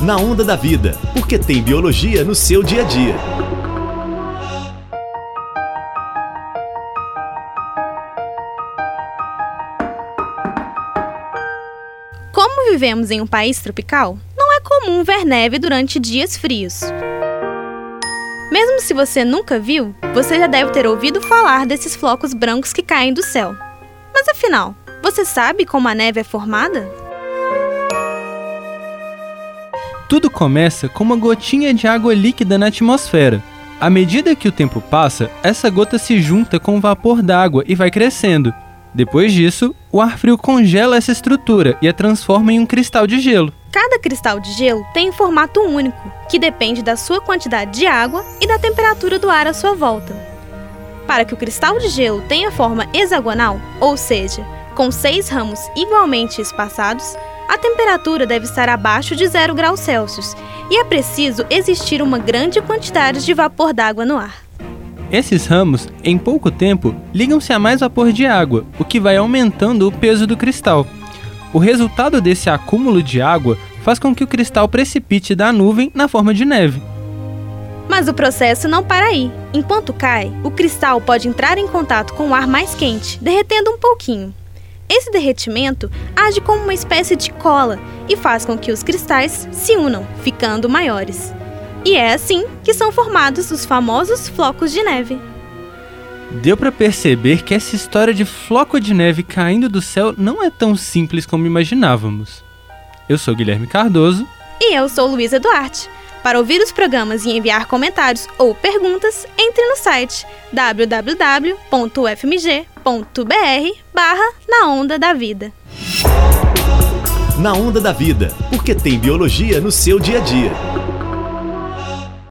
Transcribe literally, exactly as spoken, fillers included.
Na Onda da Vida, porque tem biologia no seu dia a dia. Como vivemos em um país tropical, não é comum ver neve durante dias frios. Mesmo se você nunca viu, você já deve ter ouvido falar desses flocos brancos que caem do céu. Mas afinal, você sabe como a neve é formada? Tudo começa com uma gotinha de água líquida na atmosfera. À medida que o tempo passa, essa gota se junta com o vapor d'água e vai crescendo. Depois disso, o ar frio congela essa estrutura e a transforma em um cristal de gelo. Cada cristal de gelo tem um formato único, que depende da sua quantidade de água e da temperatura do ar à sua volta. Para que o cristal de gelo tenha forma hexagonal, ou seja, com seis ramos igualmente espaçados, a temperatura deve estar abaixo de zero graus Celsius e é preciso existir uma grande quantidade de vapor d'água no ar. Esses ramos, em pouco tempo, ligam-se a mais vapor de água, o que vai aumentando o peso do cristal. O resultado desse acúmulo de água faz com que o cristal precipite da nuvem na forma de neve. Mas o processo não para aí. Enquanto cai, o cristal pode entrar em contato com o ar mais quente, derretendo um pouquinho. Esse derretimento age como uma espécie de cola e faz com que os cristais se unam, ficando maiores. E é assim que são formados os famosos flocos de neve. Deu para perceber que essa história de floco de neve caindo do céu não é tão simples como imaginávamos. Eu sou Guilherme Cardoso. E eu sou Luísa Duarte. Para ouvir os programas e enviar comentários ou perguntas, entre no site w w w ponto u f m g ponto b r barra Na Onda da Vida. Na Onda da Vida, porque tem biologia no seu dia a dia.